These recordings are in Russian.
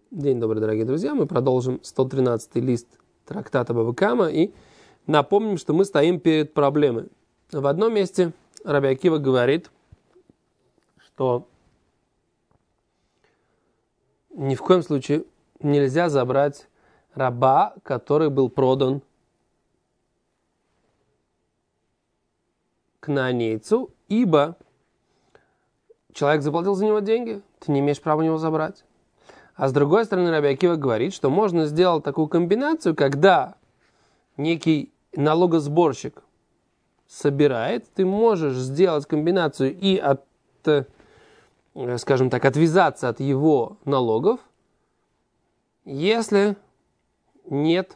День добрый, дорогие друзья. Мы продолжим 113-й лист трактата Бава Камма и напомним, что мы стоим перед проблемой. В одном месте Раби Акива говорит, что ни в коем случае нельзя забрать раба, который был продан кнаанейцу, ибо человек заплатил за него деньги, ты не имеешь права у него забрать. А с другой стороны, Раби Акива говорит, что можно сделать такую комбинацию, когда некий налогосборщик собирает, ты можешь сделать комбинацию и скажем так, отвязаться от его налогов, если нет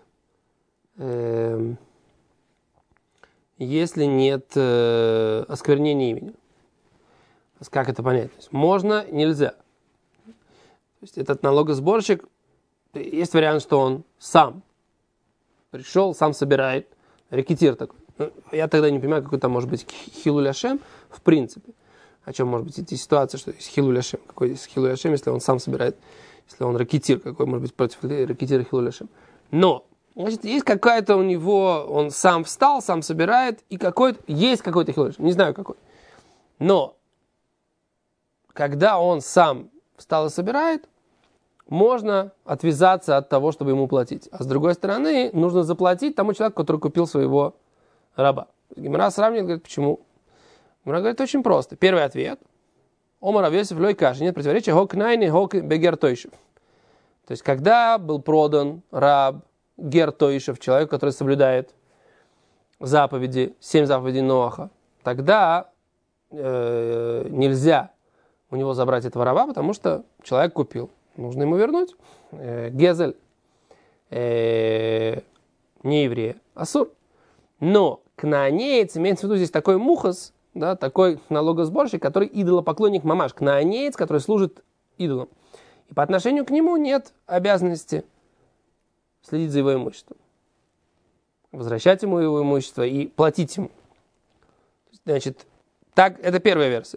осквернения имени. Как это понять? Можно, нельзя. То есть этот налогосборщик, есть вариант, что он сам пришел, сам собирает, рэкетир такой. Я тогда не понимаю, какой там может быть хилуль Ашем в принципе. О чем может быть эта ситуация, что есть хилуль Ашем. Какой есть хилуль Ашем, если он сам собирает, если он рэкетир, какой может быть против рэкетира хилуль Ашем. Но, значит, есть какая-то у него, он сам встал, сам собирает, и есть какой-то хилуль Ашем, не знаю какой. Но, когда он сам встал и собирает, можно отвязаться от того, чтобы ему платить. А с другой стороны, нужно заплатить тому человеку, который купил своего раба. Гемара сравнивает, говорит, почему? Гемара говорит, очень просто. Первый ответ. Омар Рав Йосеф лой каши. Нет противоречия. Хок найни, хок бегер тойшев. То есть, когда был продан раб гер тойшев, человек, который соблюдает заповеди, 7 заповедей Ноаха, тогда нельзя у него забрать этого раба, потому что человек купил. Нужно ему вернуть. Гезель, не еврея, асур. Но кнаанеец, имеется в виду здесь такой мухас, да, такой налогосборщик, который идолопоклонник мамаш. Кнаанеец, который служит идолам. И по отношению к нему нет обязанности следить за его имуществом. Возвращать ему его имущество и платить ему. Значит, так, это первая версия.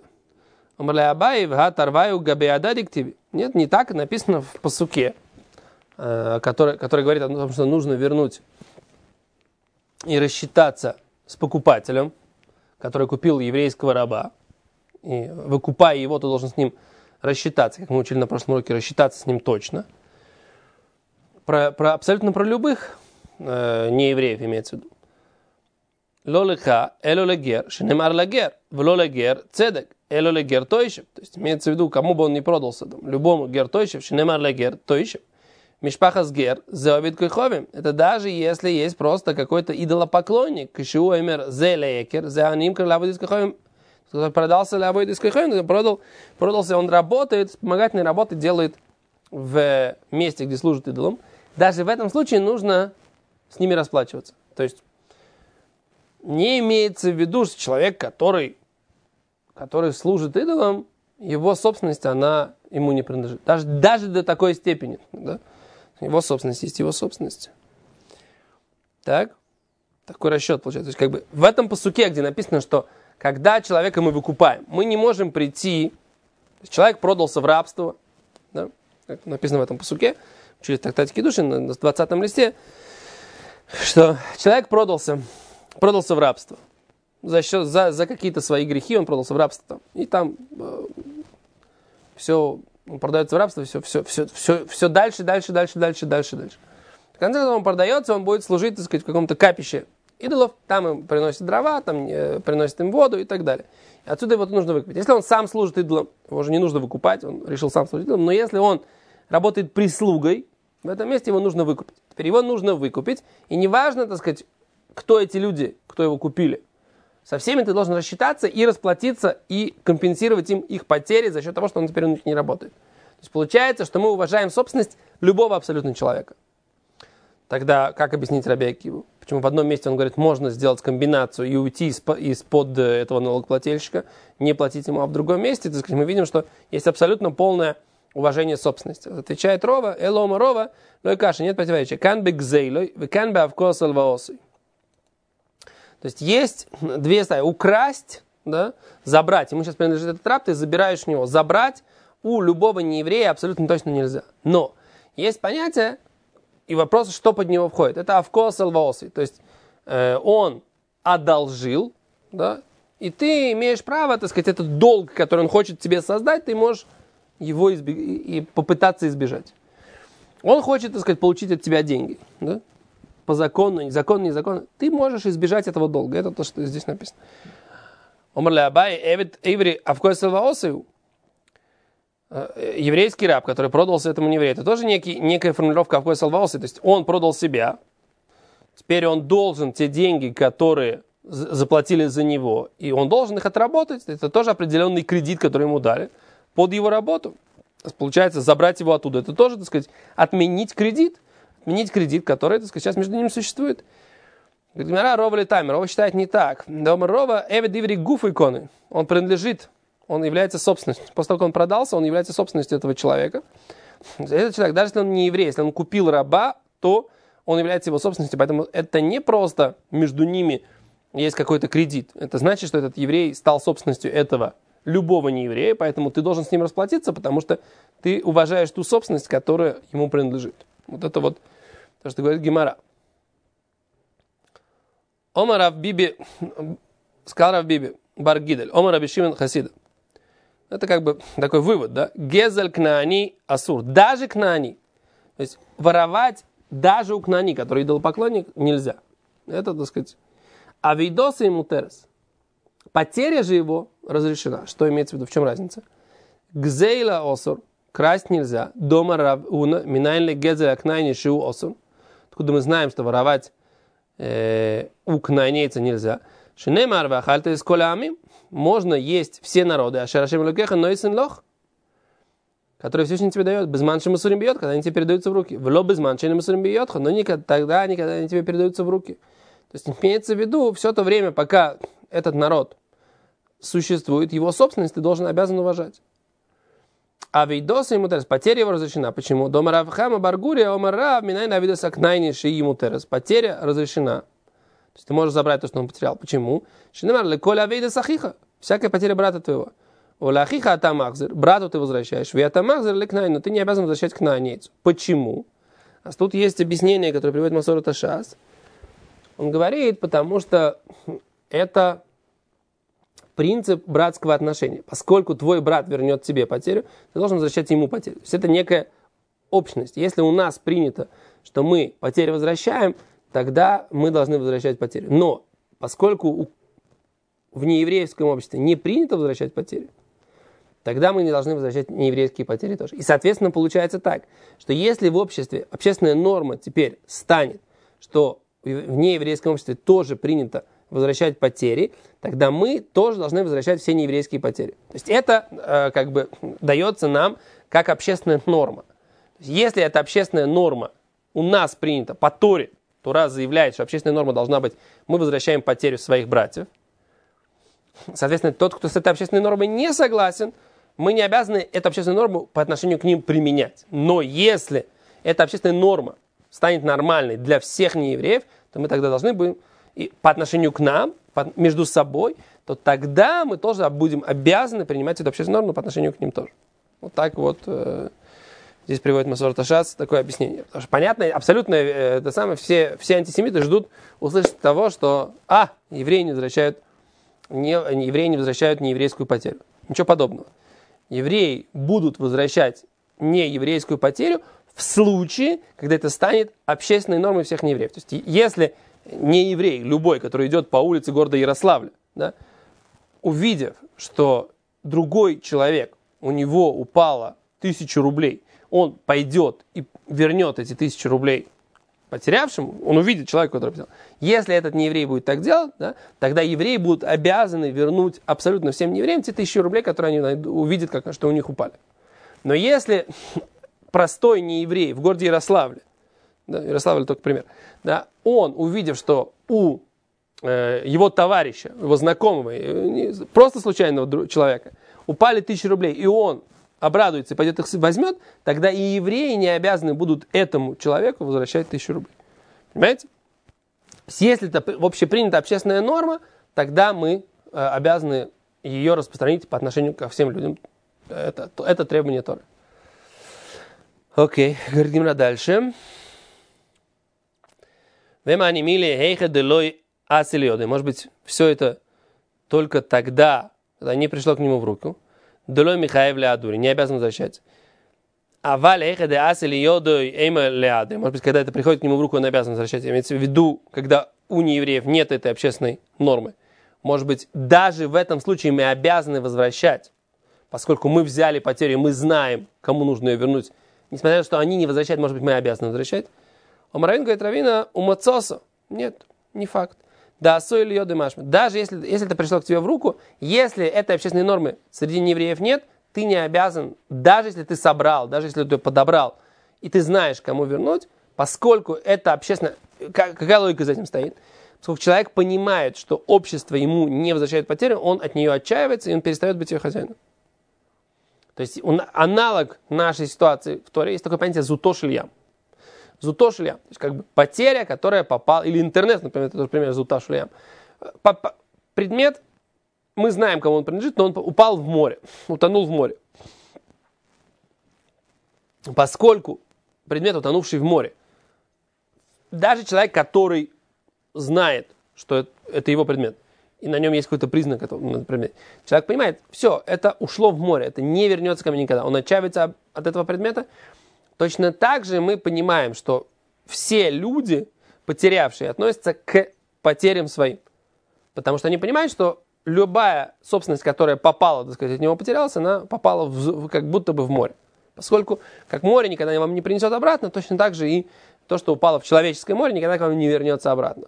Нет, не так написано в пасуке, который говорит о том, что нужно вернуть и рассчитаться с покупателем, который купил еврейского раба. И выкупая его, ты должен с ним рассчитаться, как мы учили на прошлом уроке, рассчитаться с ним точно. Абсолютно про любых неевреев имеется в виду. Лолеха, элолегер, шинемар лагер, влолегер, цедек, элолегер тойшев. То есть имеется в виду, кому бы он ни продался, там, любому гер тойшев, шинемар лагер тойшев. Мишпахас гер, зеовид кайховим. Это даже если есть просто какой-то идолопоклонник, кшиу эмер зе лекер, зе аним крылаводис кайховим. Продался лаводис кайховим, продался, он работает, вспомогательные работы делает в месте, где служит идолом. Даже в этом случае нужно с ними расплачиваться. То есть не имеется в виду, что человек, который служит идолам, его собственность, она ему не принадлежит. Даже до такой степени. Да? Его собственность есть его собственность. Так? Такой расчет получается. То есть, как бы в этом пасуке, где написано, что когда человека мы выкупаем, мы не можем прийти... Человек продался в рабство. Да? Как написано в этом пасуке. Учили в трактате Кидушин на 20-м листе, что человек продался в рабство. За какие-то свои грехи он продался в рабство. Там. И там все продается в рабство, все дальше. В конце концов он продается, он будет служить, так сказать, в каком-то капище идолов. Там им приносят дрова, там приносят им воду и так далее. И отсюда его нужно выкупить. Если он сам служит идолам, его же не нужно выкупать, он решил сам служить идолам. Но если он работает прислугой, в этом месте его нужно выкупить. Теперь его нужно выкупить. И неважно, так сказать, кто эти люди, кто его купили. Со всеми ты должен рассчитаться и расплатиться, и компенсировать им их потери за счет того, что он теперь у них не работает. То есть получается, что мы уважаем собственность любого абсолютно человека. Тогда как объяснить Раби Акиву? Почему в одном месте он говорит, можно сделать комбинацию и уйти из-под этого налогоплательщика, не платить ему, а в другом месте, так сказать, мы видим, что есть абсолютно полное уважение собственности. Отвечает Рова, Элома Рова, лой каши, нет противоречия. Кан бе гзейлой, кан бе авкос алваосой. То есть есть две стадии. Украсть, да, забрать. Ему сейчас принадлежит этот раб, ты забираешь у него. Забрать у любого нееврея абсолютно точно нельзя. Но Есть понятие, и вопрос, что под него входит. Это авкос элваоси. То есть он одолжил, да, и ты имеешь право, так сказать, этот долг, который он хочет тебе создать, ты можешь его и попытаться избежать. Он хочет, так сказать, получить от тебя деньги, да? По закону, незаконно, незаконно. Ты можешь избежать этого долга. Это то, что здесь написано. Еврейский раб, который продался этому нееврею, это тоже некая формулировка авкой салваосы. То есть он продал себя, теперь он должен те деньги, которые заплатили за него, и он должен их отработать. Это тоже определенный кредит, который ему дали под его работу. Получается, забрать его оттуда. Это тоже, так сказать, отменить кредит, который, так сказать, сейчас между ними существует. Говорит, Рова летаймер. Рова считает не так. Рова эвид иври гуф иконы. Он принадлежит, он является собственностью. После того, как он продался, он является собственностью этого человека. Этот человек, даже если он не еврей, если он купил раба, то он является его собственностью. Поэтому это не просто между ними есть какой-то кредит. Это значит, что этот еврей стал собственностью этого любого нееврея, поэтому ты должен с ним расплатиться, потому что ты уважаешь ту собственность, которая ему принадлежит. Вот это вот то, что говорит Гемара. Омар Рав Биби, сказал Рав Биби, бар Гидель, Омар Раби Шимон Хасида. Это как бы такой вывод, да? Гезель кнаани асур. Даже кнаани. То есть воровать даже у кнаани, который идолопоклонник, нельзя. Это, так сказать, авидоса и мутерес. Потеря же его разрешена. Что имеется в виду? В чем разница? Гзейла осур. Красть нельзя. Дома равуна. Минайнли гезеля кнайни шиу осур. Откуда мы знаем, что воровать у кнайнейца нельзя. Шинемар вахальта из колями. Можно есть все народы. Ашарашем лукеха нойсен лох. Который Всевышний тебе дает. Без манши масурим бьет, когда они тебе передаются в руки. Вло без манши масурим бьет, но тогда никогда они тебе передаются в руки. То есть имеется в виду, все то время, пока этот народ существует, его собственность ты должен обязан уважать. А вейдоса ему терес, потеря его разрешена. Почему? Дома Равхама Баргурия, Омар Рав, Минайна Авидоса Кнайни Ши ему терес. Потеря разрешена. То есть ты можешь забрать то, что он потерял. Почему? Шинемар леколя авейда сахиха. Всякая потеря брата твоего. Олахиха атамахзер. Брату ты возвращаешь. Ви атамахзер лекнайни. Но ты не обязан возвращать к кнайнейцу. Почему? А тут есть объяснение, которое приводит Масору Ташас. Он говорит, потому что это принцип братского отношения. Поскольку твой брат вернет тебе потерю, ты должен возвращать ему потерю. То есть это некая общность. Если у нас принято, что мы потери возвращаем, тогда мы должны возвращать потерю. Но поскольку в нееврейском обществе не принято возвращать потери, тогда мы не должны возвращать нееврейские потери тоже. И, соответственно, получается так, что если в обществе общественная норма теперь станет, что в нееврейском обществе тоже принято возвращать потери, тогда мы тоже должны возвращать все нееврейские потери. То есть это как бы дается нам как общественная норма. То есть если эта общественная норма у нас принята по Торе, Тора заявляет, что общественная норма должна быть, мы возвращаем потерю своих братьев. Соответственно, тот, кто с этой общественной нормой не согласен, мы не обязаны эту общественную норму по отношению к ним применять. Но если эта общественная норма станет нормальной для всех неевреев, то мы тогда должны будем и по отношению к нам, между собой, то тогда мы тоже будем обязаны принимать эту общественную норму по отношению к ним тоже. Вот так вот здесь приводит Масор Ташас такое объяснение. Потому что понятно, абсолютно это самое, все антисемиты ждут услышать того, что евреи не возвращают нееврейскую потерю. Ничего подобного. Евреи будут возвращать нееврейскую потерю в случае, когда это станет общественной нормой всех неевреев. То есть, если не еврей, любой, который идет по улице города Ярославля, да, увидев, что другой человек, у него упало 1000 рублей, он пойдет и вернет эти 1000 рублей потерявшему, он увидит человека, который потерял. Если этот нееврей будет так делать, да, тогда евреи будут обязаны вернуть абсолютно всем неевреям те 1000 рублей, которые они увидят, что у них упали. Но если простой нееврей в городе Ярославле, да, Ярославль только пример, да, он, увидев, что у его товарища, его знакомого, просто случайного человека, упали 1000 рублей, и он обрадуется и пойдет их возьмет, тогда и евреи не обязаны будут этому человеку возвращать 1000 рублей. Понимаете? Если это общепринятая общественная норма, тогда мы обязаны ее распространить по отношению ко всем людям. Это требование Торы. Окей, говорит Гимара дальше. Может быть, все это только тогда, когда не пришло к нему в руку. Делой Михаев Леадури, не обязан возвращать. Может быть, когда это приходит к нему в руку, он обязан возвращать. Имеется в виду, когда у неевреев нет этой общественной нормы. Может быть, даже в этом случае мы обязаны возвращать, поскольку мы взяли потерю, мы знаем, кому нужно ее вернуть. Несмотря на то, что они не возвращают, может быть, мы обязаны возвращать. Омаравин говорит, равина умацоса. Нет, не факт. Да, или йоды машма. Даже если это пришло к тебе в руку, если этой общественной нормы среди неевреев нет, ты не обязан, даже если ты собрал, даже если ты подобрал, и ты знаешь, кому вернуть, поскольку это общественная... Какая логика за этим стоит? Поскольку человек понимает, что общество ему не возвращает потерю, он от нее отчаивается, и он перестает быть ее хозяином. То есть аналог нашей ситуации в Торе есть такое понятие зутошельям. Зутошельям, то есть как бы потеря, которая попала, или интернет, например, это тоже пример зутошельям. Предмет, мы знаем, кому он принадлежит, но он упал в море, утонул в море. Поскольку предмет, утонувший в море, даже человек, который знает, что это его предмет, и на нем есть какой-то признак этого предмета, человек понимает, все, это ушло в море, это не вернется ко мне никогда. Он отчаивается от этого предмета. Точно так же мы понимаем, что все люди, потерявшие, относятся к потерям своим. Потому что они понимают, что любая собственность, которая попала, так сказать, от него потерялась, она попала как будто бы в море. Поскольку как море никогда вам не принесет обратно, точно так же и то, что упало в человеческое море, никогда к вам не вернется обратно.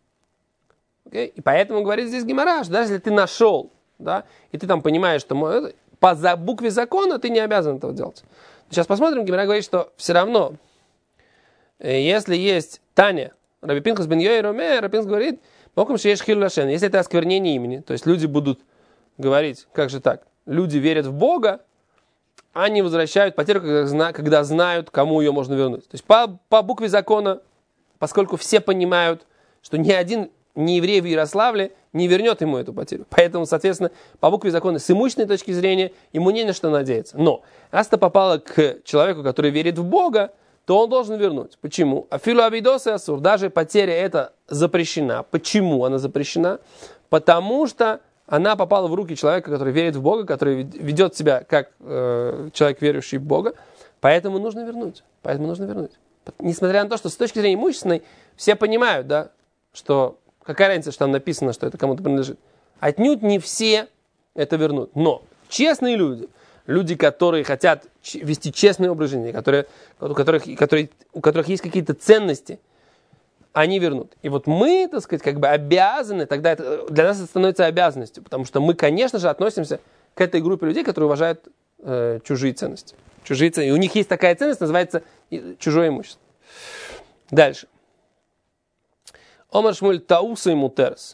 Okay? И поэтому говорит здесь Гемара, что даже если ты нашел, да, и ты там понимаешь, что по букве закона ты не обязан этого делать. Сейчас посмотрим, Гемара говорит, что все равно, если есть Таня, Раби Пинхас бен Йои Роме, Раби Пинхас говорит, если это осквернение имени, то есть люди будут говорить, как же так, люди верят в Бога, они возвращают потерю, когда знают, кому ее можно вернуть. То есть по букве закона, поскольку все понимают, что ни один нееврей в Ярославле не вернет ему эту потерю. Поэтому, соответственно, по букве закона с имущественной точки зрения ему не на что надеяться. Но раз это попало к человеку, который верит в Бога, то он должен вернуть. Почему? Афилу абидос и асур. Даже потеря эта запрещена. Почему она запрещена? Потому что она попала в руки человека, который верит в Бога, который ведет себя как человек, верующий в Бога. Поэтому нужно вернуть. Несмотря на то, что с точки зрения имущественной все понимают, да, что какая разница, что там написано, что это кому-то принадлежит. Отнюдь не все это вернут. Но честные люди, которые хотят вести честный образ жизни, у которых есть какие-то ценности, они вернут. И вот мы, так сказать, как бы обязаны, тогда это, для нас это становится обязанностью, потому что мы, конечно же, относимся к этой группе людей, которые уважают чужие ценности. И у них есть такая ценность, называется чужое имущество. Дальше. Омар Шмуль таусой мутерс.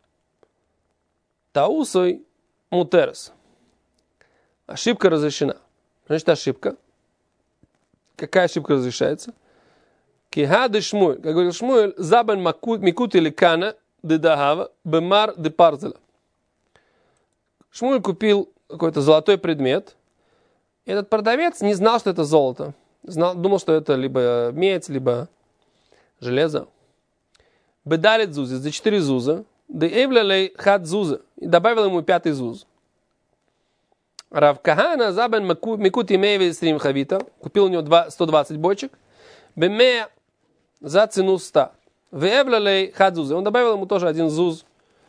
Таусой мутерс. Ошибка разрешена. Значит, ошибка. Какая ошибка разрешается? Кихады Шмуль. Как говорил Шмуль, забан микут или кана де дагава бемар де парзела. Шмуль купил какой-то золотой предмет. И этот продавец не знал, что это золото. Думал, что это либо медь, либо железо. Бедалит зузи, за 4 зуза. Да эвлялей хат зуза. И добавил ему 5-й зуз. Рав Кахана забен микут имееве стрим хавита. Купил у него 120 бочек. Бемея за цену 100. Вэвлялей хат зуза. Он добавил ему тоже 1 зуз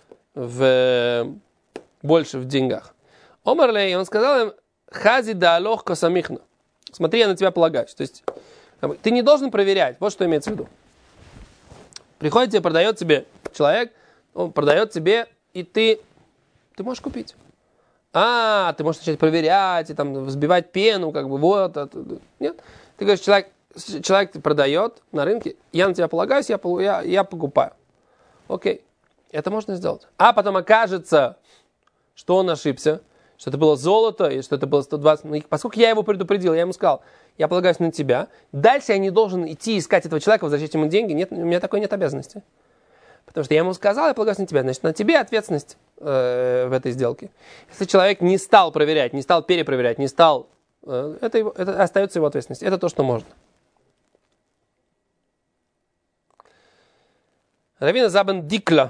больше в деньгах. Омарлей, он сказал им, хази да алох косамихна. Смотри, я на тебя полагаюсь. То есть, ты не должен проверять. Вот что имеется в виду. Приходит тебе, продает тебе человек, он продает тебе, и ты можешь купить. Ты можешь начать проверять, и там взбивать пену, как бы вот. Нет. Ты говоришь, человек продает на рынке, я на тебя полагаюсь, я покупаю. Окей. Это можно сделать. А потом окажется, что он ошибся, что это было золото, и что это было 120. Поскольку я его предупредил, я ему сказал, я полагаюсь на тебя. Дальше я не должен идти искать этого человека, возвращать ему деньги. Нет, у меня такой нет обязанности. Потому что я ему сказал, я полагаюсь на тебя. Значит, на тебе ответственность в этой сделке. Если человек не стал проверять, не стал перепроверять, не стал это остается его ответственность. Это то, что можно. Равина Забан Дикла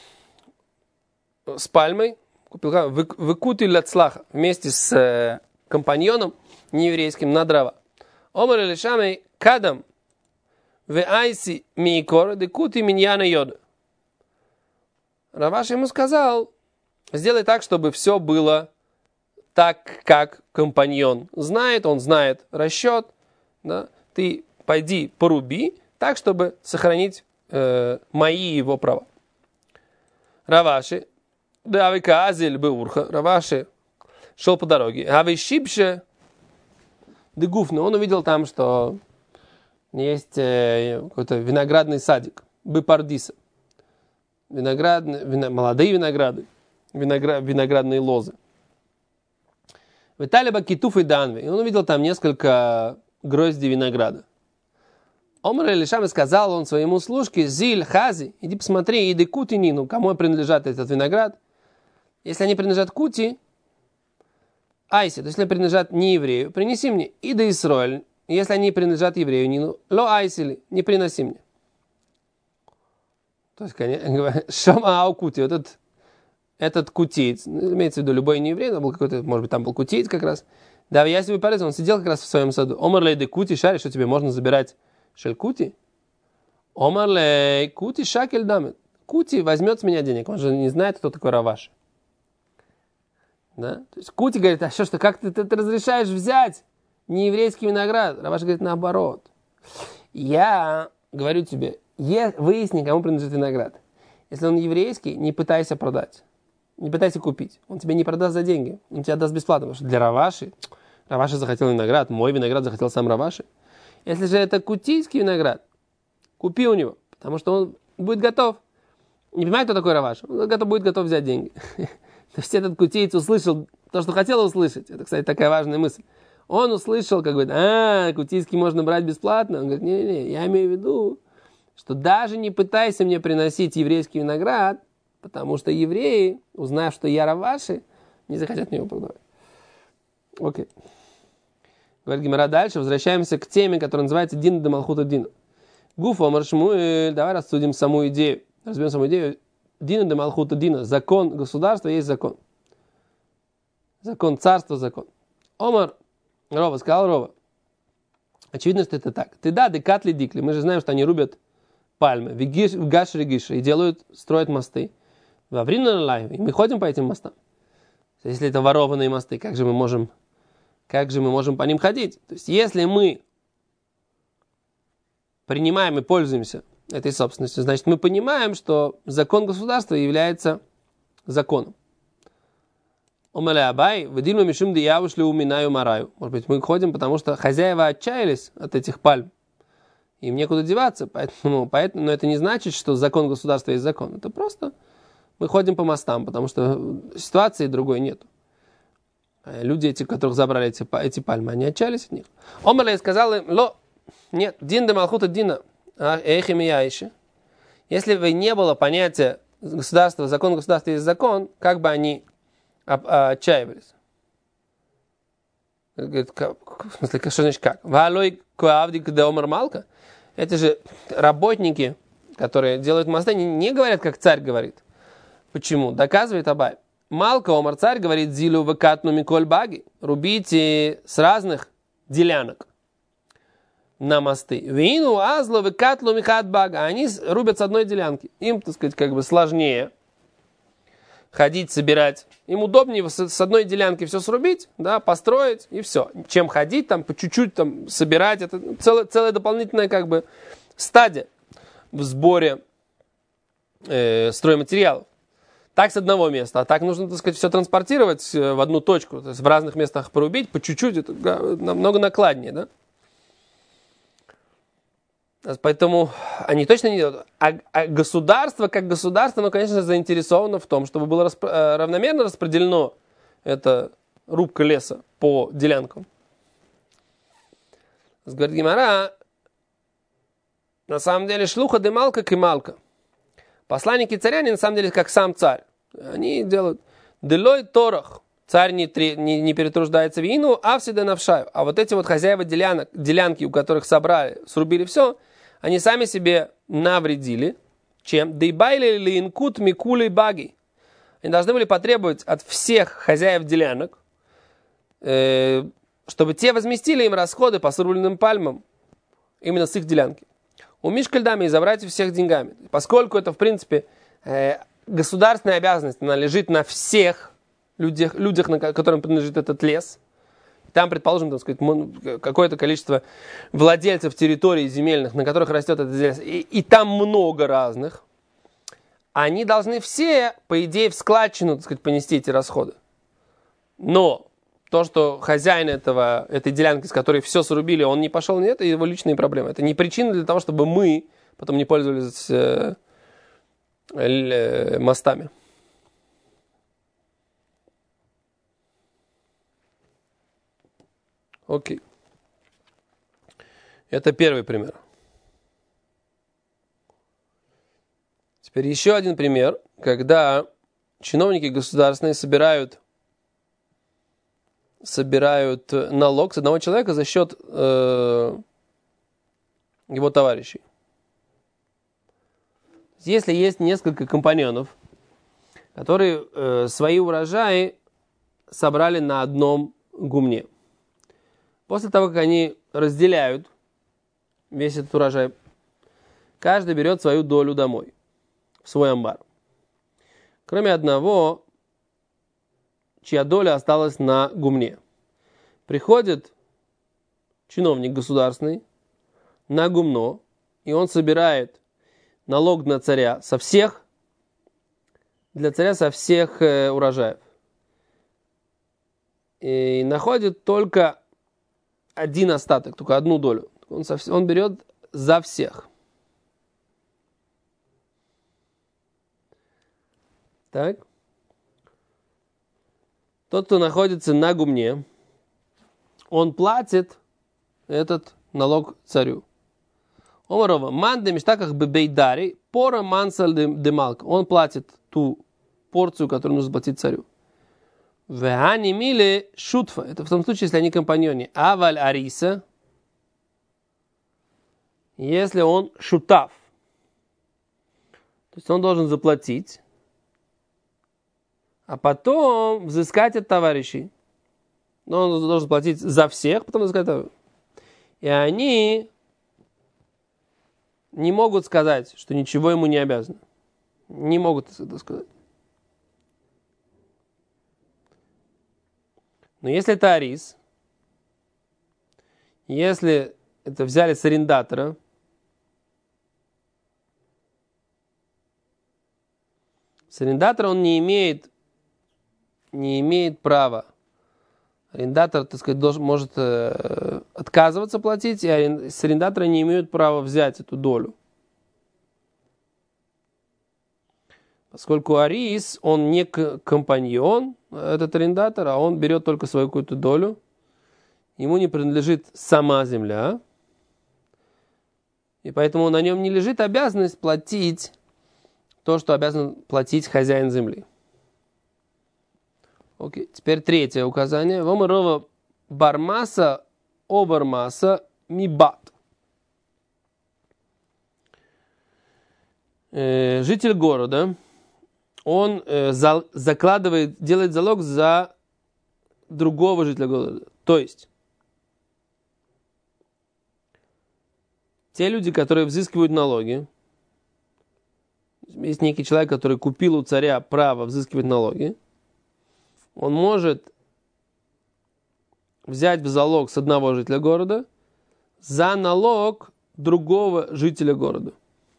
с пальмой купил выкути ляцлаха вместе с компаньоном нееврейским на дрова. Омар лишамей кадам в айси микор декути миньяна йод. Раваш ему сказал, сделай так, чтобы все было так, как компаньон знает, он знает расчет. Да? Ты пойди поруби так, чтобы сохранить мои его права. Раваши, да, азель беурха. Раваши шел по дороге. А вы шибше дегуфно. Он увидел там, что есть какой-то виноградный садик. Бепардиса. Молодые винограды. Виноградные лозы. Виталиба китуф и данви. И он увидел там несколько гроздей винограда. Омар Элишам сказал он своему служке: Зиль, Хази, иди посмотри, иди кутинину, кому принадлежат этот виноград. Если они принадлежат кути, айси, то есть если принадлежат не еврею, принеси мне. Иди Исроэль, если они принадлежат еврею, нину, ло айсили, не приноси мне. То есть, конечно, шама ау кути, вот этот кутиец, имеется в виду любой нееврей, был какой-то, может быть, там был кутиец как раз. Да, я себе полезу, он сидел как раз в своем саду. Омар лейды кути шари, что тебе можно забирать шелькути? Омар лей кути шакель дамет. Кути возьмет с меня денег, он же не знает, кто такой Раваш. Да? То есть Кути говорит, а что, как ты разрешаешь взять нееврейский виноград? Раваш говорит, наоборот. Я говорю тебе, выясни, кому принадлежит виноград. Если он еврейский, не пытайся продать. Не пытайся купить. Он тебе не продаст за деньги. Он тебе отдаст бесплатно. Потому что для Раваши захотел виноград, мой виноград захотел сам Раваши. Если же это кутийский виноград, купи у него, потому что он будет готов. Не понимает, кто такой Раваш? Он будет готов взять деньги. То есть этот кутиец услышал то, что хотел услышать. Это, кстати, такая важная мысль. Он услышал, как говорит, кутийский можно брать бесплатно. Он говорит, не, я имею в виду, что даже не пытайся мне приносить еврейский виноград, потому что евреи, узнав, что я Раваши, не захотят мне его продавать. Окей. Говорит Гемара дальше, возвращаемся к теме, которая называется Дин де Малхута Дина. Гуф Омар Шмуэль, давай рассудим саму идею. Разберем саму идею. Дин де Малхута Дина. Закон государства есть закон. Закон царства, закон. Омар Рова сказал Рова. Очевидно, что это так. Ты да, декатли дикли. Мы же знаем, что они рубят пальмы. В гашри гишри. И строят мосты. Во время лайв. И мы ходим по этим мостам. Если это ворованные мосты, как же мы можем по ним ходить? То есть, если мы принимаем и пользуемся этой собственностью, значит, мы понимаем, что закон государства является законом. Может быть, мы ходим, потому что хозяева отчаялись от этих пальм. Им некуда деваться. Поэтому, но это не значит, что закон государства есть закон. Это просто мы ходим по мостам, потому что ситуации другой нету. Люди, эти, которых забрали эти пальмы, они отчаялись от них. Омарлей сказал им, нет, дин де малхута дина, эхим и яиши. Если бы не было понятия государства, закон государства есть закон, как бы они отчаивались. Говорит, в смысле, что значит как? Валой куавдик де омар малка. Это же работники, которые делают мосты, не говорят, как царь говорит. Почему? Доказывает Абай. Малка омар царь говорит, зилу векатну миколь баги. Рубите с разных делянок на мосты. Вину азлу векатлу михат бага. Они рубят с одной делянки. Им, так сказать, как бы сложнее ходить, собирать. Им удобнее с одной делянки все срубить, да, построить и все. Чем ходить, там, по чуть-чуть там, собирать. Это целая дополнительная как бы стадия в сборе стройматериалов. Так с одного места. А так нужно, так сказать, все транспортировать в одну точку. То есть в разных местах порубить, по чуть-чуть. Это намного накладнее, да? Поэтому они точно не делают. А государство, как государство, оно, конечно, заинтересовано в том, чтобы было равномерно распределено эта рубка леса по делянкам. Говорит Гемара, на самом деле шлуха де малка кемалка. Посланники царя, они на самом деле как сам царь. Они делают делой торах царь не перетруждается вину, а всегда навшаю. А вот эти вот хозяева делянки, у которых собрали, срубили все, они сами себе навредили. Чем? Дейбайли линкут микули баги. Они должны были потребовать от всех хозяев делянок, чтобы те возместили им расходы по срубленным пальмам именно с их делянки. У Мишкальдами и забрать у всех деньгами. Поскольку это, в принципе, государственная обязанность, она лежит на всех людях, которым принадлежит этот лес. Там, предположим, так сказать, какое-то количество владельцев территорий земельных, на которых растет этот лес, и там много разных. Они должны все, по идее, в складчину, так сказать, понести эти расходы. Но то, что хозяин этой делянки, с которой все срубили, он не пошел, нет, это его личные проблемы. Это не причина для того, чтобы мы потом не пользовались мостами. Окей. Это первый пример. Теперь еще один пример, когда чиновники государственные собирают налог с одного человека за счет его товарищей. Если есть несколько компаньонов, которые свои урожаи собрали на одном гумне. После того, как они разделяют весь этот урожай, каждый берет свою долю домой, в свой амбар. Кроме одного, чья доля осталась на гумне. Приходит чиновник государственный на гумно, и он собирает налог на царя со всех, для царя со всех урожаев. И находит только один остаток, только одну долю. Он берет за всех. Так. Тот, кто находится на гумне, он платит этот налог царю. Омарова, ман де миштаках бебейдари, пора мансаль де малк. Он платит ту порцию, которую нужно платить царю. Вехани миле шутфа. Это в том случае, если они компаньоне. Аваль ариса, если он шутав. То есть он должен заплатить, а потом взыскать от товарищей. Но он должен платить за всех, потом взыскать. И они не могут сказать, что ничего ему не обязаны. Не могут это сказать. Но если это арис, если это взяли с арендатора, он не имеет права. Арендатор, так сказать, может отказываться платить, и с арендатора не имеют права взять эту долю. Поскольку арис, он не компаньон, этот арендатор, а он берет только свою какую-то долю. Ему не принадлежит сама земля. И поэтому на нем не лежит обязанность платить то, что обязан платить хозяин земли. Окей. Теперь третье указание. Вомарова бармаса обармаса мибат. Житель города, он делает залог за другого жителя города. То есть, те люди, которые взыскивают налоги, есть некий человек, который купил у царя право взыскивать налоги, он может взять в залог с одного жителя города за налог другого жителя города.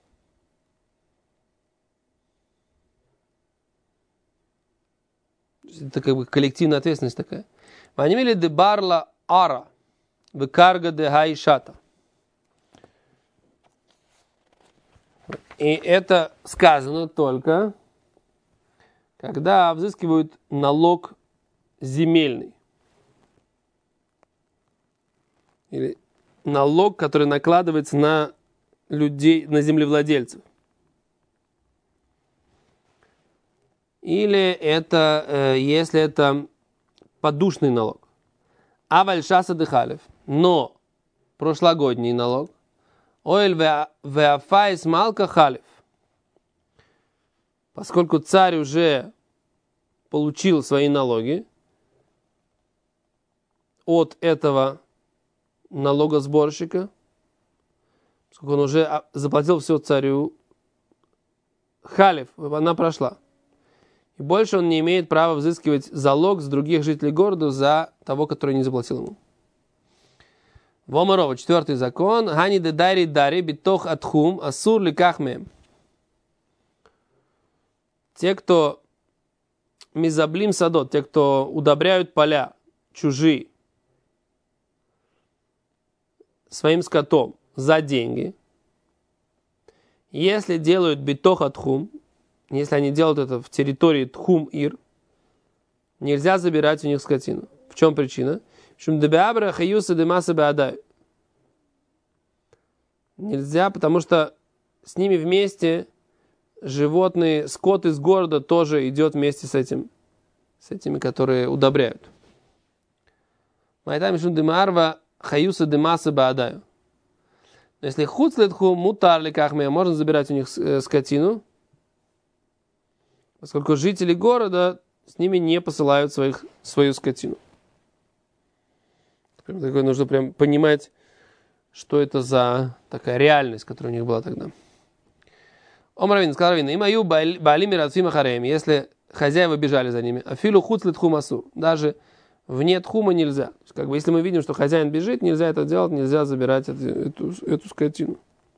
Это как бы коллективная ответственность такая. Ванимили де барла ара, векарга де хайшата. И это сказано только, когда взыскивают налог земельный. Или налог, который накладывается на людей, на землевладельцев. Или это, если это подушный налог. Аваль шаса дехалев, но прошлогодний налог. Оэль веафайс малка халев. Поскольку царь уже получил свои налоги от этого налогосборщика, поскольку он уже заплатил все царю, халев, она прошла. И больше он не имеет права взыскивать залог с других жителей города за того, который не заплатил ему. Вомарова, 4-й закон. Гани де дари дари битох атхум асур ликахмем. Те, кто мизаблим садот, те, кто удобряют поля чужие своим скотом за деньги, если делают битох атхум, если они делают это в территории Тхум-Ир, нельзя забирать у них скотину. В чем причина? Нельзя, потому что с ними вместе животные, скот из города тоже идет вместе с этими, которые удобряют. Но если хуцлетху мутар ликахме, можно забирать у них скотину, поскольку жители города с ними не посылают свою скотину. Такое нужно прям понимать, что это за такая реальность, которая у них была тогда. Омравин, сказал Равин, имаю баалими радфима хареем, если хозяева бежали за ними, афилу хуцлет хумасу, даже вне тхума нельзя. Как бы, если мы видим, что хозяин бежит, нельзя это делать, нельзя забирать эту скотину.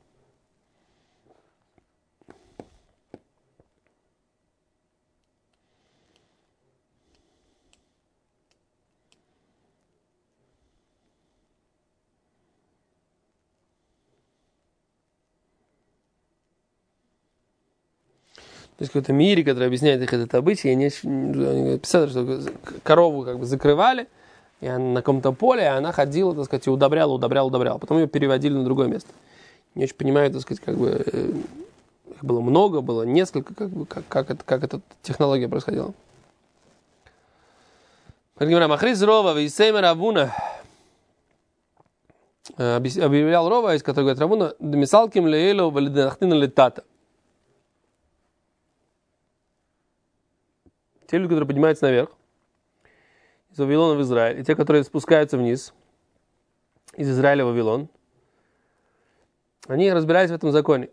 То есть какой-то мире, который объясняет их это обычай, они писали, что корову как бы закрывали, и она на каком-то поле, и она ходила, так сказать, и удобряла. Потом ее переводили на другое место. Не очень понимаю, так сказать, как бы их было много, было несколько, как эта технология происходила. Махрис Рова, Вейсейма Равуна, объявлял Рова, из которого говорит Равуна, Демисалким леэлу валиденахтина летата. Те люди, которые поднимаются наверх, из Вавилона в Израиль, и те, которые спускаются вниз, из Израиля в Вавилон, они разбирались в этом законе.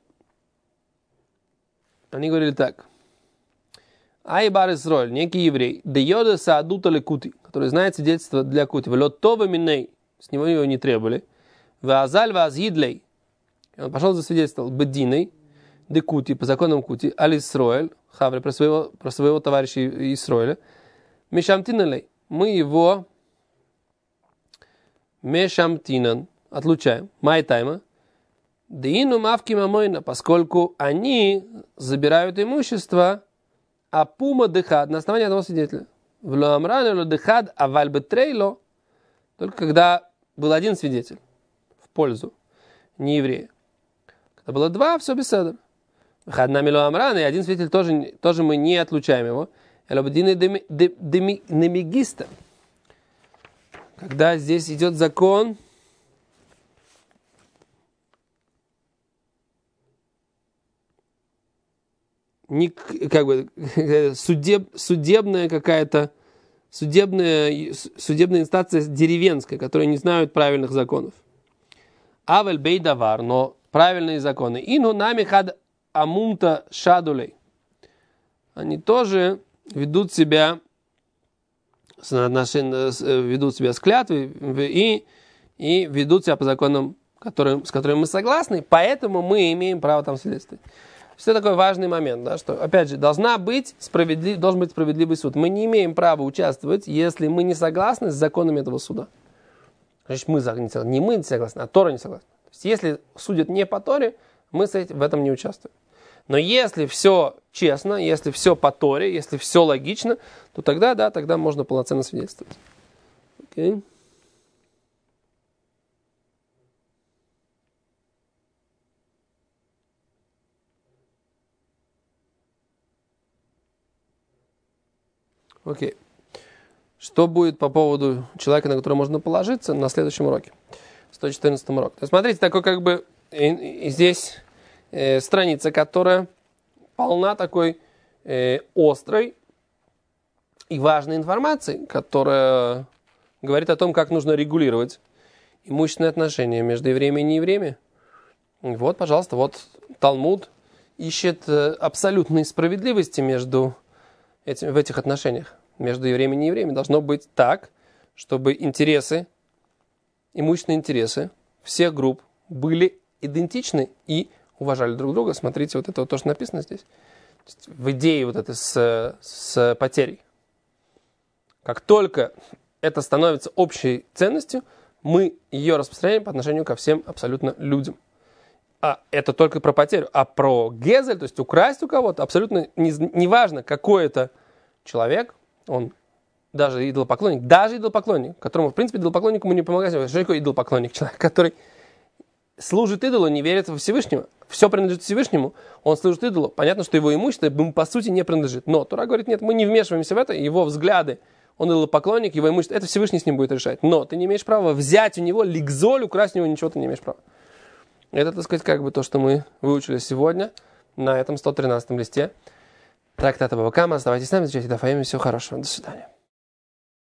Они говорили так. Айбар Исроль, некий еврей, дейода саадута лекути, который знает свидетельство для кути, влотова миней, с него его не требовали, ваазаль ваазидлей, он пошел за свидетельством бединой, декути, по законам кути, аль Исроэль, Хавре, про своего товарища Исроэля. Мешамтиналей. Мы его мешамтинан отлучаем. Майтайма. Деину мавки мамойна, поскольку они забирают имущество апума дехад на основании одного свидетеля. В лоамрану дехад аваль бетрейло, только когда был один свидетель в пользу не еврея. Когда было два, все беседа. Хадна мило амран, и один свидетель тоже мы не отлучаем его. Немегиста. Когда здесь идет закон, не, как бы, судебная какая-то, судебная инстанция деревенская, которая не знают правильных законов. Авель бейдавар, но правильные законы. Ину нами хад амунта шадулей. Они тоже ведут себя с клятвой и ведут себя по законам, с которыми мы согласны, поэтому мы имеем право там свидетельствовать. Это такой важный момент, да, что, опять же, должен быть справедливый суд. Мы не имеем права участвовать, если мы не согласны с законами этого суда. Значит, не мы не согласны, а Тора не согласна. То есть, если судят не по Торе, мы в этом не участвуем. Но если все честно, если все по Торе, если все логично, то тогда можно полноценно свидетельствовать. Окей. Окей. Что будет по поводу человека, на которого можно положиться, на следующем уроке, 114 урок. То есть, смотрите, такой как бы здесь страница, которая полна такой острой и важной информации, которая говорит о том, как нужно регулировать имущественные отношения между евреями и неевреями. Вот, пожалуйста, вот Талмуд ищет абсолютной справедливости в этих отношениях между евреями и неевреями. Должно быть так, чтобы имущественные интересы всех групп были идентичны и уважали друг друга. Смотрите, вот это вот то, что написано здесь. В идее вот это с потерей. Как только это становится общей ценностью, мы ее распространяем по отношению ко всем абсолютно людям. А это только про потерю. А про гезель, то есть украсть у кого-то, абсолютно неважно, какой это человек, он даже идолопоклонник, которому, в принципе, идолопоклоннику мы не помогаем. Что такое идолопоклонник? Человек, который служит идолу, не верит во Всевышнего. Все принадлежит Всевышнему, он служит идолу. Понятно, что его имущество ему, по сути, не принадлежит. Но Тора говорит, нет, мы не вмешиваемся в это, его взгляды, он идолопоклонник, его имущество, это Всевышний с ним будет решать. Но ты не имеешь права взять у него ликзоль, украсть у него ничего, ты не имеешь права. Это, так сказать, как бы то, что мы выучили сегодня на этом 113 листе трактата Бава Камма. Оставайтесь с нами, изучайте Дафаим, всего хорошего. До свидания.